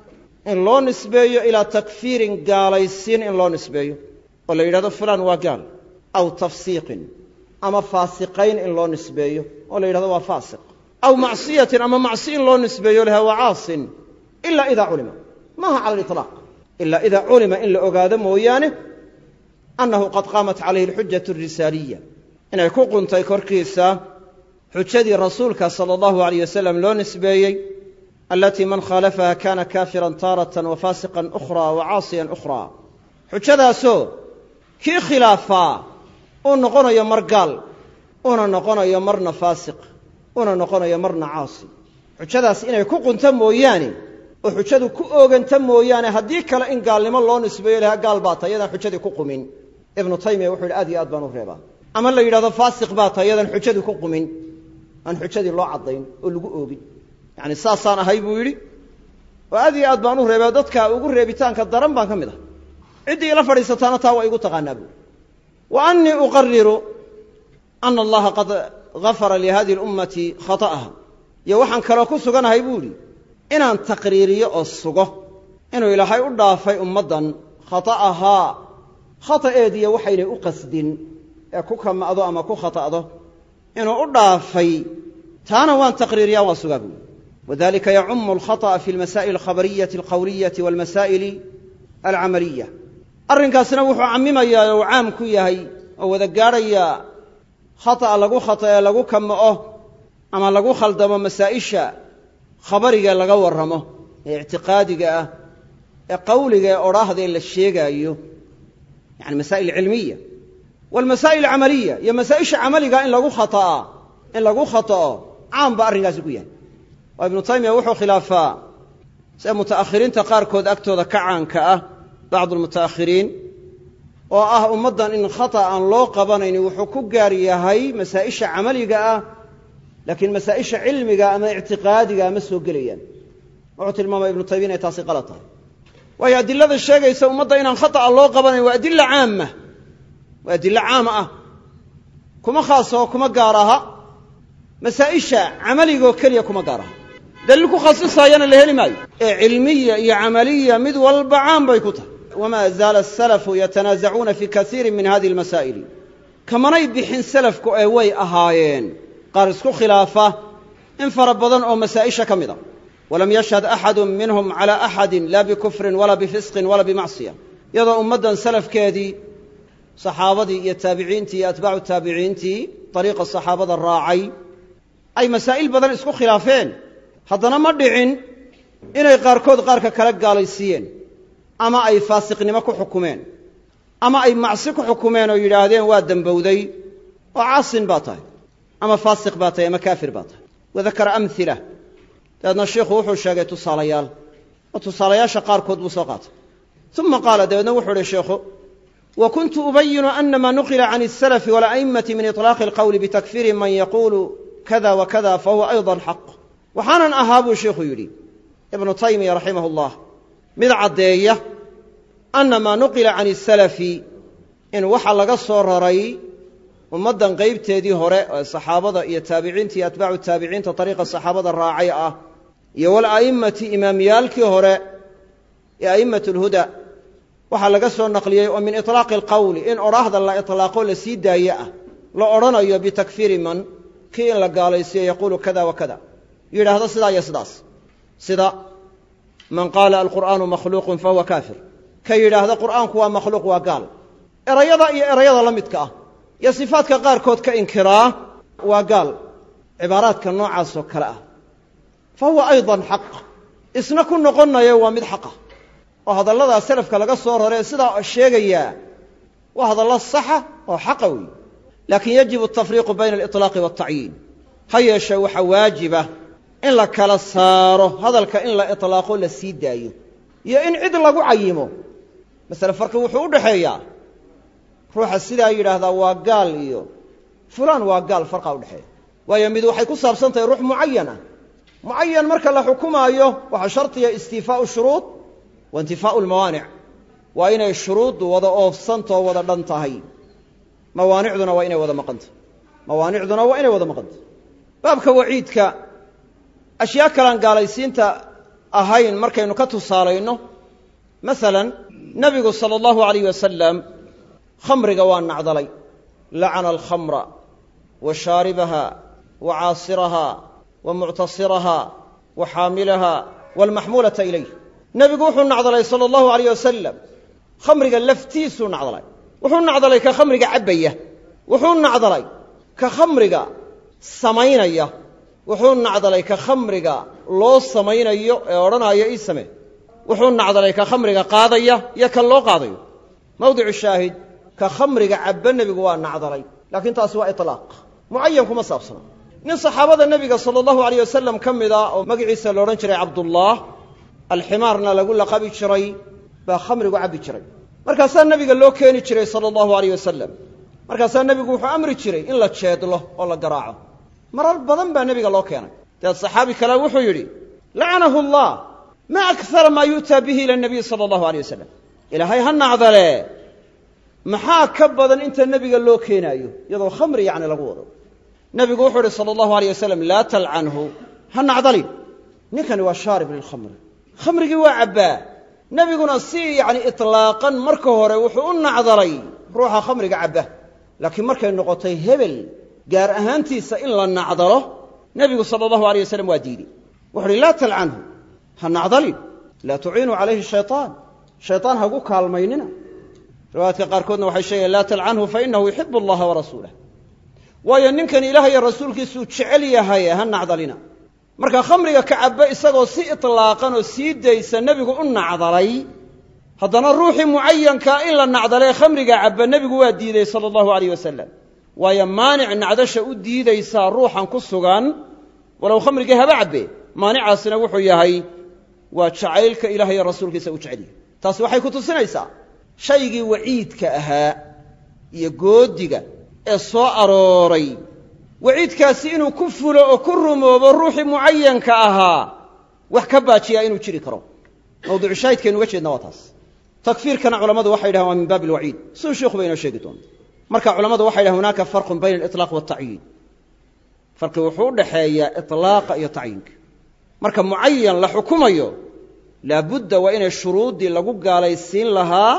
in loo nisbeeyo ilaa takfiirin gaalaysiin in loo nisbeeyo oo la yidhahdo fulaan waa gaal aw tafsiiqin ama faasiqayn in loo nisbeeyo oo la yidhahdo waa faasiq aw macsiyatin ama macsi in loo nisbeeyo laha waa caasin ilaa idaa culima maaha cala aliطlaaq ilaa idaa culima in la ogaado mooyaane annahu qad qaamat calayhi alxujatu alrisaaliya inay ku quntay korkiisa xujadii rasuulka sala allahu alayh wasalam loo nisbeeyey alatii man khaalafaha kaana kaafiran taaratan wa faasiqan ukhraa wa caasiyan ukhraa xujadaasoo kii khilaafaa uu noqonayo mar gaal una noqonayo marna faasiq una noqonayo marna caasi xujadaas inay ku qunto mooyaane oo xujadu ku ooganta mooyaane haddii kale in gaalnimo loo nisbeeyo lahaa gaal baa tahay yadaan xujadii ku qumin ibnu taymiya wuxuu yidhi aad iyo aad baan u reebaa ama la yidhahdo faasiq baa tahay yadaan xujadii ku qumin aan xujadii loo caddayn oo lagu oogin yacni saasaan ahay buu yidhi oo aad iyo aad baan u reebaa dadka ugu reebitaanka daran baan ka mid ah ciddii ila fadhiisataana taa waa igu taqaanaa buui wa annii uqariru ana allaha qad gafara lihadihi اlummati khata'aha iyo waxaan kaloo ku suganahay buu idhi inaan taqriiriyo oo sugo inuu ilaahay u dhaafay ummaddan khata'ahaa khata'eediyo waxaynay u qasdin ee ku kama'do ama ku khata'do inuu u dhaafay taana waan taqriiriyaa waan sugaa buui wadalika yacumu alkhata'a fi almasaa'il alkhabariyati alqawliyati walmasaa'ili alcamaliya arrinkaasna wuxuu cammimayaa oo caam ku yahay oo wada gaadhayaa khata'a lagu khata'e lagu kama'o ama lagu khaldamo masaa'isha khabariga laga warramo ee ictiqaadiga ah ee qawliga ee odhaahda ee la sheegaayo yani masaa'il cilmiya walmasaa'il camaliya iyo masaa'isha camaliga in lagu khata'o caam ba arrinkaasi ku yahay waa ibnu taymiya wuxuu khilaafaa sida muta'akhiriinta qaarkood agtooda ka caanka ah bacdu almuta'akhiriin oo ah ummaddan in khata' aan loo qabanayni wuxuu ku gaar yahay masaa'isha camaliga ah laakiin masaa'isha cilmiga ama ictiqaadiga ma soo gelayaan wuxuu tilmaamay ibnu taymiya inay taasi qalad tahay waayo adilada sheegaysa ummadda inaan khata'a loo qabanayn waa adilla caama waa adilla caama ah kuma khaas oo kuma gaar aha masaa'isha camaligaoo keliya kuma gaar aha daliil ku khasisaayana la heli maayo ee cilmiya iyo camaliya mid walba caam bay ku tahay wamaa zaala asalafu yatanaasacuuna fii kaiirin min hadihi almasaa'ili kamanay bixin salafku ee way ahaayeen qaar isku khilaafa in fara badan oo masaa'isha ka mid a walam yashhad axadu minhum calaa axadin laa bikufrin walaa bifisqin walaa bimacsiya iyadoo ummaddan salafkeedii saxaabadii iyo taabiciintii iyo atbaacu taabiciintii dariiqa saxaabada raacay ay masaa'il badan isku khilaafeen haddana ma dhicin inay qaarkood qaarka kala gaalaysiiyeen ama ay faasiqnimo ku xukumeen ama ay macsi ku xukumeen oo yidhaahdeen waa dembowday oo caasin baa tahay ama faasiq baa tahay ama kaafir baa tahay wadakara amhila dabeedna sheikhu wuxuu sheegay tusaalayaal oo tusaalayaasha qaarkood buu soo qaatay uma qaala dabeedna wuxuu ihi sheikhu wa kuntu ubayinu ana maa nuqila can الsalafi wala'immati min iطlaaqi اlqowli bitakfiiri man yaquulu kada wa kada fahuwa ayضa xaq waxaanan ahaa buu sheikhu yidhi ibnu taymiya raximah اllah mid caddeeya ana maa nuqila can الsalafi in waxa laga soo raray ummaddan qaybteedii hore ee saxaabada iyo taabiciinta iyo atbaacu taabiciinta dariiqa saxaabada raacay ah iyo wala'immati imaamiyaalkii hore ee a'immatu lhuda waxaa laga soo naqliyey oo min iطlaaqi alqowli in odhaahda la iطlaaqo la sii daaye ah la odhanayo bitakfiiri man kii in la gaalaysiyo yaquulu kada wa kada yidhaahdo sidaa iyo sidaas sida man qaala alqur'aanu makhluuqun fahuwa kaafir ka yidhaahda qur'aanku waa makhluuq waa gaal erayada iyo erayada la midka ah iyo sifaadka qaarkood ka inkiraa waa gaal cibaaraadka noocaasoo kale ah fa huwa aydan xaq isna ku noqonayo waa mid xaqa oo hadalladaa salafka laga soo raree sidaa sheegayaa waa hadallo saxa oo xaqa weeye laakiin yajibu atafriiqu bayna aliطlaaqi waaltacyiin ha yeeshee waxaa waajiba in la kala saaro hadalka in la iطlaaqo la sii daayo iyo in cid lagu cayimo masale farqi wuxuu u dhaxeeyaa ruuxa sidaa yidhaahdaa waa gaal iyo fulaan waa gaal farqa udhexeeya waayo mid waxay ku saabsan tahay ruux mucayan ah mucayan marka la xukumaayo waxaa shardiya istiifaau shuruud wa intifaau lmawaanic waa inay shuruuddu wada oofsantao wada dhan tahay mawaanicduna waa inay wada maqanta baabka waciidka ashyaa kalaan gaalaysiinta ahayn markaynu ka tusaalayno masalan nebigu sala allahu alayh wasalam khamriga waa nacdalay lacana alkhamra wa shaaribaha wa caasiraha wa muctasiraha wa xaamilaha waalmaxmuulata ilayh nebigu wuxuu nacdalay sala allahu alayh wasalam khamriga laftiisuu nacdalay wuxuu nacdalay ka khamriga cabbaya wuxuu nacdalay ka khamriga samaynaya wuxuu nacdalay ka khamriga loo samaynayo ee odhanaya ii samee wuxuu nacdalay ka khamriga qaadaya iyo kan loo qaadayo mawdicu shaahid ka khamriga cabba nebigu waa nacdalay laakiin taasi waa itlaaq mucayan kuma saabsana nin saxaabada nebiga sala allahu alayh wasalam ka mid a oo magaciisa la odhan jiray cabdullah alximaarna lagu laqabi jiray baa khamrigu cabbi jiray markaasaa nebiga loo keeni jiray sala allahu alayh wasalam markaasaa nebigu wuxuu amri jiray in la jeedlo oo la garaaco marar badan baa nebiga loo keenay dabeed saxaabi kale wuxuu yidhi lacanahu allah ma akara maa yu'taa bihi ila nabiy sala allahu alayh wasalam ilaahay ha nacdalee maxaa ka badan inta nebiga loo keenaayo iyadoo khamri yacni lagu wado nebigu wuxuu ihi sala allahu alayh wasalam laa talcanhu ha nacdalin ninkani waa shaarib lilkhamri khamrigii waa cabbaa nebiguna si yacni itlaaqan marka hore wuxuu u nacdalay ruuxa khamriga cabba laakiin markay noqotay hebel gaar ahaantiisa in la nacdalo nebigu sala allahu alayh wasalam waa diiday wuxu uhi laa talcanhu ha nacdalin laa tuciinuu calayhi shaytaan hagu kaalmaynina riwaayadka qaarkoodna waxay sheegayen laa talcanhu fa inahu yuxibu allaha warasuulah waayo ninkan ilaah iyo rasuulkiisuu jecel yahay ha nacdalina marka khamriga ka cabbe isagoo si itlaaqan oo sii daysa nebigu u nacdalay haddana ruuxii mucayankaa in la nacdalee khamriga cabba nebigu waa diiday sala allahu alayh wasalam waayo maanic nacdasha u diidaysaa ruuxan ku sugan walow khamrigii haba cabbe maanicaasina wuxuu yahay waa jacaylka ilaah iyo rasuulkiisa u jecel yahay taasi waxay ku tusinaysaa shaygii waciidka ahaa iyo goodiga ee soo arooray waciidkaasi inuu ku fulo oo ku rumoobo ruuxii mucayanka ahaa wax ka baajiyaa inuu jiri karo mawduucu shaahidkaynu uga jeedna waa taas takfiirkana culammadu waxay yidhahan waa min baabi alwaciid siduu sheikhu ba inoo sheegi doonto marka culammadu waxay yidhahan hunaaka farqun bayna aliطlaaq waatacyiin farqi wuxuu u dhaxeeyaa iطlaaqa iyo tacyiinka marka mucayan la xukumayo laabudda waa inay shuruuddii lagu gaalaysiin lahaa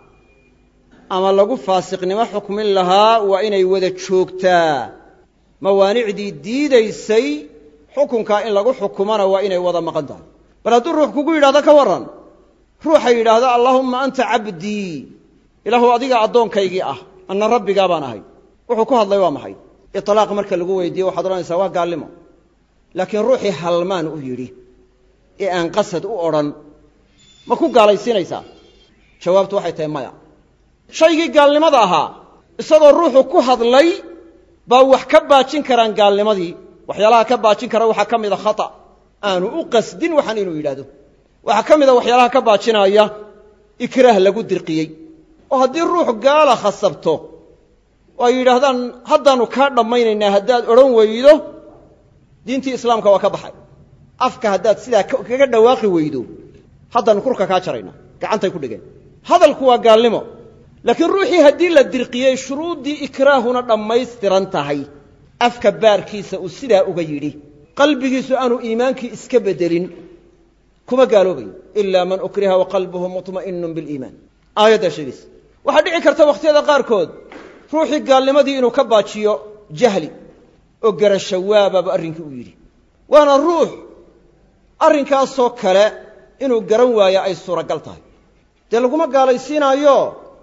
ama lagu faasiqnimo xukmin lahaa waa inay wada joogtaa mawaanicdii diidaysay xukunkaa in lagu xukumana waa inay wada maqan tahay bal hadduu ruux kugu yidhahdo ka warran ruuxa yidhaahdo allaahumma anta cabdii ilaahu adiga addoonkaygii ah anna rabbigaa baan ahay wuxuu ku hadlay waa maxay itlaaq marka lagu weydiiye waxaad odhanaysaa waa gaalnimo laakiin ruuxii halmaan u yidhi ee aan qasad u odhan ma ku gaalaysiinaysaa jawaabtu waxay tahay maya shaygii gaalnimada ahaa isagoo ruuxu ku hadlay baa wax ka baajin karaan gaalnimadii waxyaalaha ka baajin kara waxaa ka mida khata aanu u qasdin waxaan inuu yidhaahdo waxaa ka mida waxyaalaha ka baajinaya ikraah lagu dirqiyey oo haddii ruux gaala khasabto oo ay yidhaahdaan haddaannu kaa dhammaynaynaa haddaad odhan weydo diintii islaamka waa ka baxay afka haddaad sidaa kaga dhawaaqi weydo haddaannu kurka kaa jaraynaa gacantay ku dhigeen hadalku waa gaalnimo laakiin ruuxii haddii la dirqiyey shuruuddii ikraahuna dhammaystiran tahay afka baarkiisa uu sidaa uga yidhi qalbigiisu aanu iimaankii iska beddelin kuma gaaloobayo ilaa man ukriha wa qalbuhu mutma'innun biliimaan aayaddaa sheegaysa waxaa dhici karta wakhtiyada qaarkood ruuxii gaalnimadii inuu ka baajiyo jahli oo garasho waabaaba arrinkii uu yidhi waana ruux arrinkaasoo kale inuu garan waayo ay suuragal tahay dee laguma gaalaysiinaayo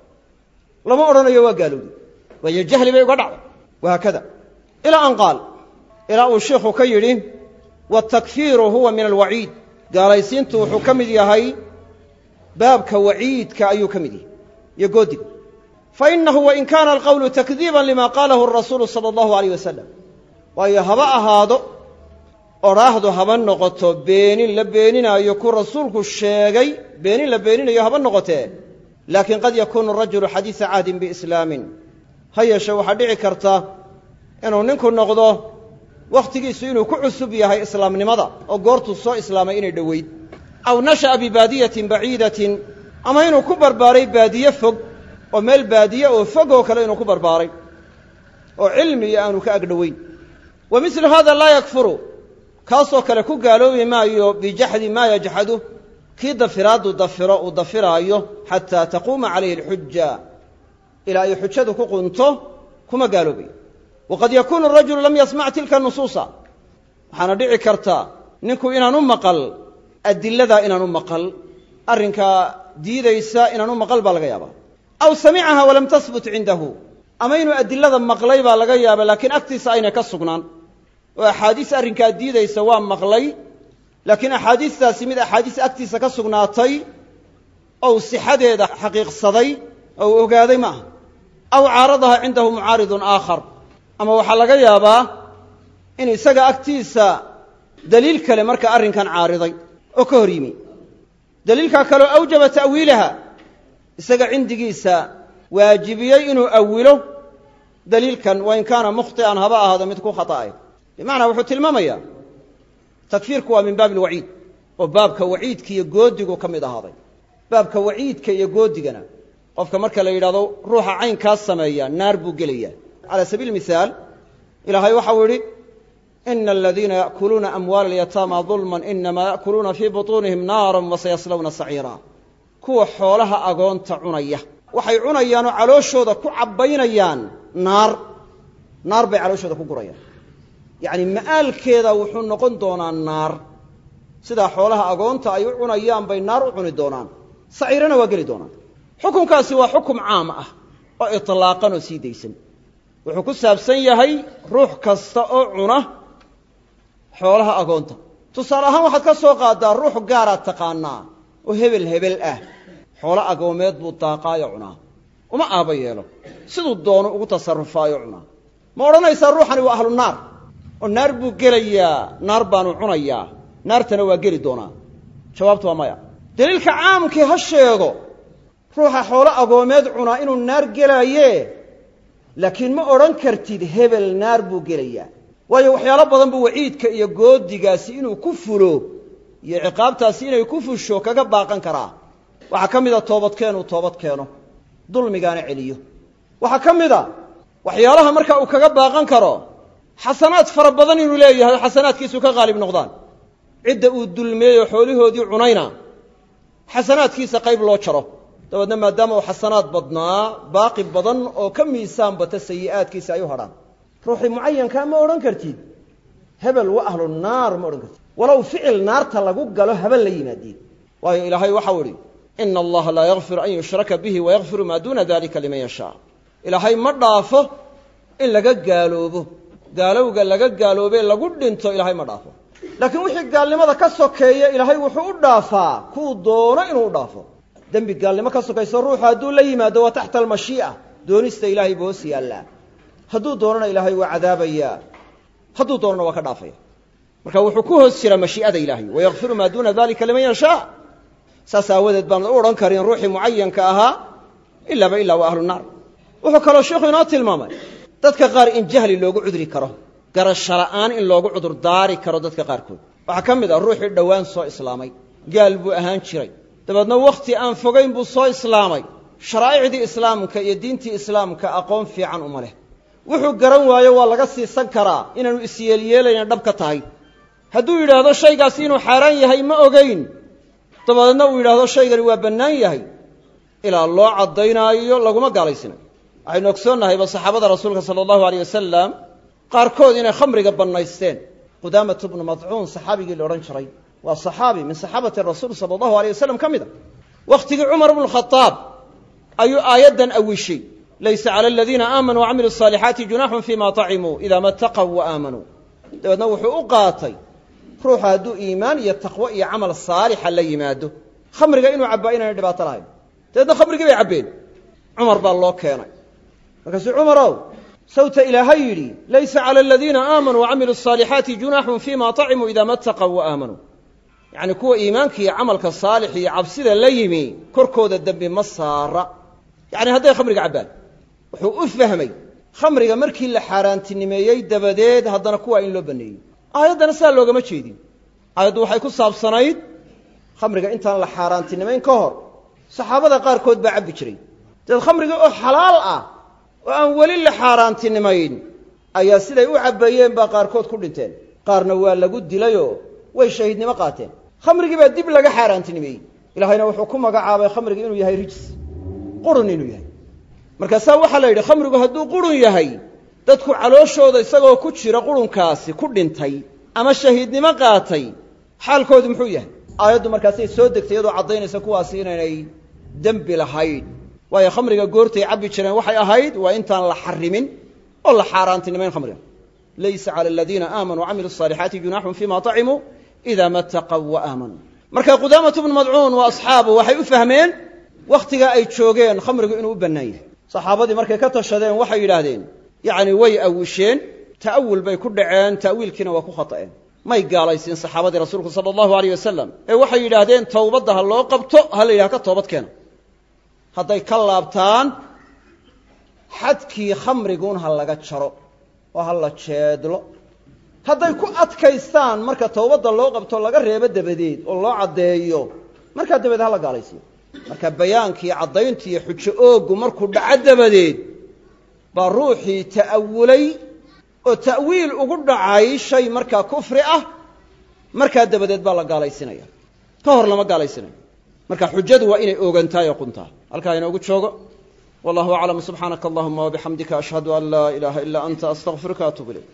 lama odhanayo waa gaalowday waayo jahli bay uga dhacday wahaakada ilaa an qaal ilaa uu sheikhu ka yidhi waatakfiiru huwa min alwaciid gaalaysiintu wuxuu ka mid yahay baabka waciidka ayuu ka mid yahay iyo goodiga fainahu wain kaana alqowlu takdiiban lima qaalahu arasuulu sala allahu alayh wasalam waayo haba ahaado odhaahdu haba noqoto beenin la beeninaayo ku rasuulku sheegay beenin la beeninayo haba noqotee laakiin qad yakuunu rajulu xadiisa cahdin biislaamin ha yeeshe waxaa dhici karta inuu ninku noqdo wakhtigiisu inuu ku cusub yahay islaamnimada oo goortuu soo islaamay inay dhoweyd aw nasha'a bibaadiyatin baciidatin ama inuu ku barbaaray baadiye fog oo meel baadiye oo fog oo kale inuu ku barbaaray oo cilmi iyo aanu ka agdhoweyn wa mislu hada laa yakfuru kaasoo kale ku gaaloobi maayo bijaxdi maa yajxadu kii dafiraaddu dafiro uu dafiraayo xataa taquuma calayhi alxuja ilaa ay xujadu ku qunto kuma gaaloobayo waqad yakuunu arajulu lam yasmac tilka nusuusa waxaana dhici karta ninku inaanu maqal adiladaa inaanu maqal arrinkaa diidaysa inaanu maqal baa laga yaabaa aw samicaha walam tahbut cindahu ama inuu adilada maqlay baa laga yaaba laakiin agtiisa aynay ka sugnaan oo axaadiis arrinkaa diidaysa waa maqlay laakiin axaadiistaasi mid axaadiis agtiisa ka sugnaatay ou sixadeeda xaqiiqsaday ou ogaaday ma aha aw caaradaha cindahu mucaaridun aakhar ama waxaa laga yaabaa in isaga agtiisa daliil kale marka arrinkan caariday oo ka hor yimi daliilkaa kaleo awjaba ta'wiilaha isaga cindigiisa waajibiyey inuu awilo daliilkan wain kaana mukhti'an haba ahaado mid ku khata'ay bimacnaa wuxuu tilmaamayaa takfiirku waa min baabi alwaciid oo baabka waciidka iyo goodigu ka mid ahaaday baabka waciidka iyo goodigana qofka marka la yidhahdo ruuxa caynkaas sameeya naar buu gelaya cala sabiili mihaal ilaahay waxau yidhi ina aladiina ya'kuluuna amwaala alyataama dulman inamaa ya'kuluuna fii butuunihim naaran wasayaslawna saciira kuwa xoolaha agoonta cunaya waxay cunayaanoo calooshooda ku cabbaynayaan naar bay calooshooda ku gurayaan yacni ma'aalkeeda wuxuu noqon doonaa naar sidaa xoolaha agoonta ay u cunayaan bay naar u cuni doonaan saciirana waa geli doonaan xukunkaasi waa xukum caam ah oo itlaaqan oo sii daysan wuxuu ku saabsan yahay ruux kasta oo cuna xoolaha agoonta tusaale ahaan waxaad ka soo qaaddaa ruux gaaraad taqaanaa oo hebel hebel ah xoolo agoomeed buu daaqaayo cunaa uma aaba yeelo siduu doono ugu tasarrufaayo cunaa ma odhanaysaa ruuxani waa ahlu naar oo naar buu gelayaa naar baanu cunayaa naartana waa geli doonaa jawaabtu waa maya daliilka caamkii ha sheego ruuxa xoolo agoomeed cunaa inuu naar gelaaye laakiin ma odhan kartid hebel naar buu gelayaa waayo waxyaalo badan buu waciidka iyo goodigaasi inuu ku fulo iyo ciqaabtaasi inay ku fusho kaga baaqan karaa waxaa ka mid a toobadkeenuu toobad keeno dulmigaana celiyo waxaa ka mid a waxyaalaha marka uu kaga baaqan karo xasanaad fara badan inuu leeyahay oo xasanaadkiisu ka qaalib noqdaan cidda uu dulmeeyo xoolihoodii cunayna xasanaadkiisa qayb loo jaro dabeedna maadaama uu xasanaad badnaa baaqi badan oo ka miisaan bata sayi'aadkiisa ay u hadhaan ruuxii mucayankaa ma odhan kartid hebel waa ahlu naar ma odhan kartid walow ficil naarta lagu galo haben la yimaadiin waayo ilaahay waxau idhi ina allaha laa yakfiru an yushraka bihi wayakfiru maa duuna dalika liman yashaa ilaahay ma dhaafo in laga gaaloobo gaalowga laga gaaloobee lagu dhinto ilaahay ma dhaafo laakiin wixii gaalnimada ka sokeeya ilaahay wuxuu u dhaafaa kuu doono inuu u dhaafo dembi gaalnimo ka sokayso ruuxu hadduu la yimaado waa taxta almashii'a doonista ilaahay buu hoos yaallaa hadduu doonana ilaahay waa cadaabayaa hadduu doonana waa ka dhaafaya marka wuxuu ku hoos jiraa mashii'ada ilaahay wayakfiru maa duuna dalika liman yashaa saas aawadeed baan u odhan karin ruuxii mucayanka ahaa ilaaba ilaa waa ahlu naar wuxuu kaloo sheikhu inoo tilmaamay dadka qaar in jahli loogu cudri karo garasho la'aan in loogu cudur daari karo dadka qaarkood waxaa ka mid ah ruuxii dhowaan soo islaamay gaal buu ahaan jiray dabeedna wakhti aan fogayn buu soo islaamay sharaa'icdii islaamka iyo diintii islaamka aqoon fiican uma leh wuxuu garan waayo waa laga siisan karaa inaanu isyeelyeelayna dhab ka tahay hadduu yidhaahdo shaygaasi inuu xaaraan yahay ma ogayn dabadeedna uu yidhaahdo shaygani waa bannaan yahay ilaa loo caddaynaayo laguma gaalaysinay waxaynu ogsoonnahayba saxaabada rasuulka sala allahu aleyh wasalam qaarkood inay khamriga bannaysteen qudaamatu bnu madcuun saxaabigii la odhan jiray waa saxaabi min saxaabati rasuul sala allahu aleyh wasalam ka mid a wakhtigii cumar bnu khadaab ayuu aayaddan awishay laysa cala aladiina aamanuu wacamiluu asaalixaati junaaxun fima tacimuu idaa ma taqaw wa aamanuu dabeedna wuxuu u qaatay ruuxa hadduu iimaan iyo taqwo iyo camal saalixa la yimaado khamriga inuu cabbaa inaynay dhibaato lahayn dabeedna khamrigii bay cabbeen cumar baa loo keenay markaasuu cumarow sawta ilaahay yidhi laysa cala aladiina aamanuu wacamiluu asaalixaati junaaxun fima tacimuu idaa ma taqaw wa aamanuu yacni kuwa iimaanka iyo camalka saalix iyo cabsida la yimi korkooda dembi ma saara yacni hadday khamriga cabbaan wuxuu u fahmay khamriga markii la xaaraantinimeeyey dabadeed haddana kuwaa in loo banneeyey aayaddana sidaa loogama jeedin aayaddu waxay ku saabsanayd khamriga intaan la xaaraantinimayn ka hor saxaabada qaarkood baa cabbi jiray dabeed khamriga oo xalaal ah oo aan weli la xaaraantinimayn ayaa siday u cabbayeen baa qaarkood ku dhinteen qaarna waa lagu dilayoo way shahiidnimo qaateen khamrigii baa dib laga xaaraantinimeeyey ilaahayna wuxuu ku magacaabay khamriga inuu yahay rijs qurun inuu yahay markaasaa waxaa la yidhi khamrigu hadduu qurun yahay dadku calooshooda isagoo ku jira qurunkaasi ku dhintay ama shahiidnimo qaatay xaalkoodu muxuu yahay aayaddu markaasay soo degtay iyadoo caddaynaysa kuwaasi inaynay dembi lahayn waayo khamriga goortay cabbi jireen waxay ahayd waa intaan la xarimin oo la xaaraantinimayn khamriga laysa cala aladiina aamanuu wacamilu الصaalixaati junaaxun fima طacimuu ida ma taqaw wa aamanuu marka qudaamatu bnu madcuun wa asxaabu waxay u fahmeen wakhtigaa ay joogeen khamrigu inuu u bannaan yahay saxaabadii markay ka tashadeen waxay yidhaahdeen yacni way awisheen ta'awul bay ku dhaceen ta'wiilkiina waa ku khata'een may gaalaysiin saxaabadii rasuulku sala allahu alayh wasalam ee waxay yidhaahdeen towbadda ha loo qabto ha la yidhaha ka toobad keena hadday ka laabtaan xadkii khamriguun ha laga jaro oo ha la jeedlo hadday ku adkaystaan marka towbadda loo qabto laga reebo dabadeed oo loo caddeeyo markaa dabadeed ha la gaalaysiiyo marka bayaankii caddayntiiyo xujo ooggu markuu dhaco dabadeed baa ruuxii ta'awulay oo ta'wiil ugu dhacay shay markaa kufri ah markaa dabadeed baa la gaalaysinaya ka hor lama gaalaysinaya marka xujadu waa inay oogantahay oo quntaa halkaa inoogu joogo wallahu aclam subxaanaka allahuma wabixamdika ashhadu an laa ilaaha ilaa anta astaqfiruka atuub ilayk